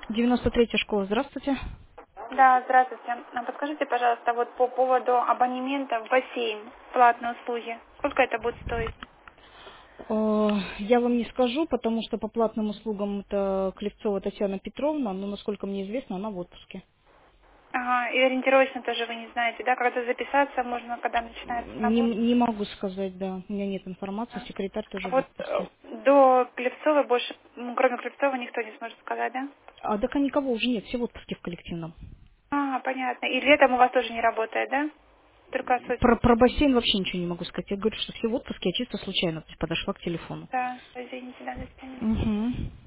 93-я школа, здравствуйте. Да, здравствуйте. Подскажите, пожалуйста, вот по поводу абонемента в бассейн, платные услуги. Сколько это будет стоить? Я вам не скажу, потому что по платным услугам это Клевцова Татьяна Петровна, но, насколько мне известно, она в отпуске. Ага, и ориентировочно тоже вы не знаете, да? Когда записаться можно, когда начинается Не, работа? не могу сказать, да, у меня нет информации, А секретарь А тоже в вот отпуске. до Клевцова больше, кроме Клевцова, никто не сможет сказать, да? А так никого уже нет, все в отпуске в коллективном. Понятно. И летом у вас тоже не работает, да? Только Про, осень. про бассейн вообще ничего не могу сказать. Я говорю, что все в отпуске, я чисто случайно подошла к телефону. Да, извините, да, до свидания. Угу.